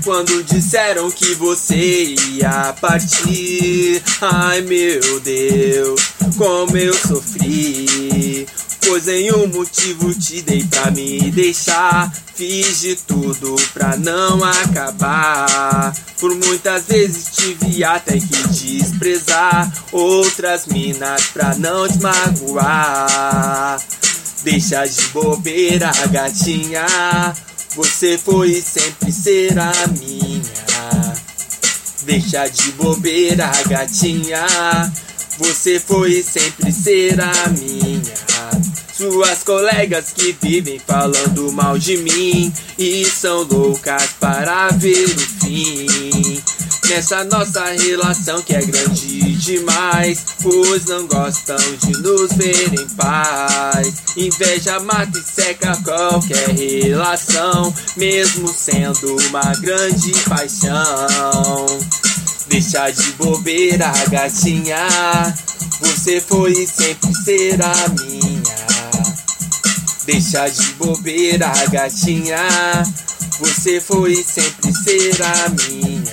Quando disseram que você ia partir, ai meu Deus, como eu sofri. Pois nenhum motivo te dei pra me deixar. Fiz de tudo pra não acabar. Por muitas vezes tive até que desprezar outras minas pra não te magoar. Deixa de bobeira, gatinha, você foi e sempre será minha. Deixa de bobeira, gatinha, você foi e sempre será minha. Suas colegas que vivem falando mal de mim e são loucas para ver o fim nessa nossa relação que é grande demais, pois não gostam de nos ver em paz. Inveja mata e seca qualquer relação, mesmo sendo uma grande paixão. Deixa de bobeira, gatinha, você foi e sempre será minha. Deixa de bobeira, gatinha, você foi e sempre será minha.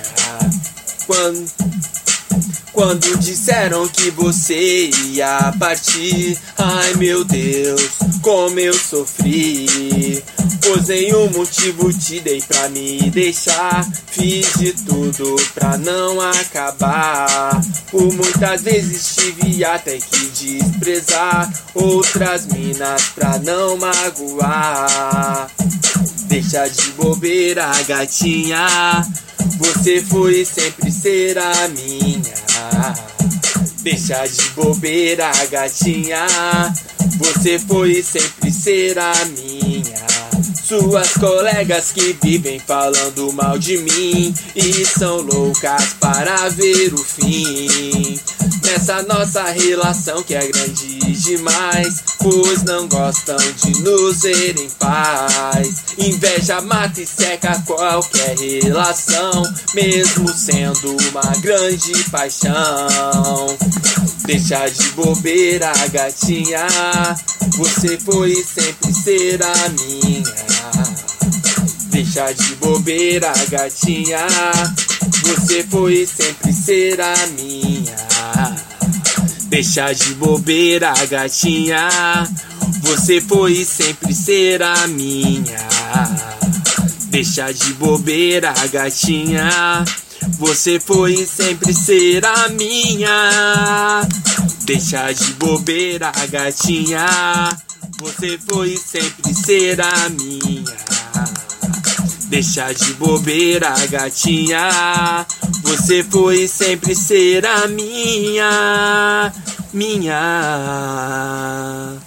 Quando disseram que você ia partir, ai meu Deus, como eu sofri. Pois nenhum motivo te dei pra me deixar. Fiz de tudo pra não acabar. Por muitas vezes tive até que desprezar outras minas pra não magoar. Deixa de bobeira, gatinha, você foi e sempre será minha. Deixa de bobeira, gatinha, você foi e sempre será minha. Suas colegas que vivem falando mal de mim e são loucas para ver o fim nessa nossa relação que é grande demais, pois não gostam de nos ver em paz. Inveja mata e seca qualquer relação, mesmo sendo uma grande paixão. Deixa de bobeira, gatinha, você foi e sempre será minha. Deixa de bobeira, gatinha, você foi e sempre será minha. Deixa de bobeira, gatinha, você foi e sempre será minha. Deixa de bobeira, gatinha, você foi e sempre será minha. Deixa de bobeira, gatinha, você foi e sempre será minha. Deixa de bobeira, gatinha, você foi e sempre será minha.